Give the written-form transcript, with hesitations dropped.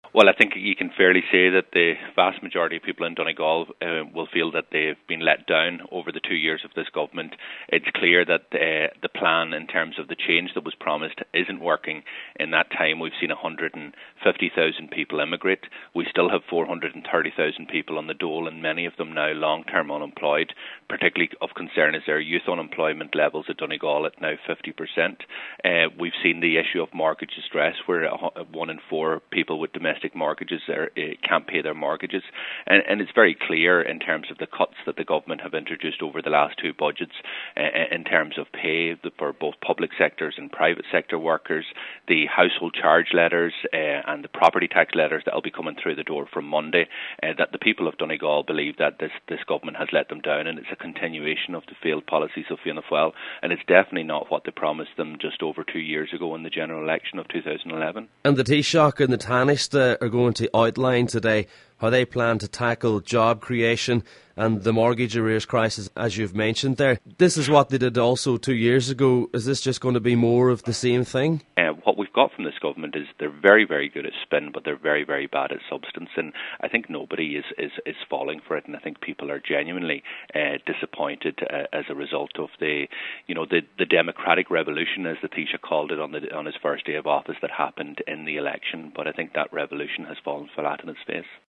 Well, I think you can fairly say that the vast majority of people in Donegal will feel that they've been let down over the 2 years of this government. It's clear that the plan in terms of the change that was promised isn't working. In that time, we've seen 150,000 people immigrate. We still have 430,000 people on the dole, and many of them now long-term unemployed. Particularly of concern is their youth unemployment levels at Donegal at now 50%. We've seen the issue of mortgage distress, where 1 in 4 people with domestic mortgages can't pay their mortgages, and it's very clear in terms of the cuts that the government have introduced over the last 2 budgets in terms of pay for both public sectors and private sector workers, the household charge letters and the property tax letters that will be coming through the door from Monday, that the people of Donegal believe that this government has let them down, and it's a continuation of the failed policies of Fianna Fáil, and it's definitely not what they promised them just over 2 years ago in the general election of 2011. And the Taoiseach and the Taoiseach are going to outline today how they plan to tackle job creation and the mortgage arrears crisis, as you've mentioned there. This is what they did also 2 years ago. Is this just going to be more of the same thing? What we've got from this government is they're very, very good at spin, but they're very, very bad at substance. And I think nobody is falling for it. And I think people are genuinely disappointed as a result of the democratic revolution, as the Taoiseach called it on his first day of office, that happened in the election. But I think that revolution has fallen flat on its face.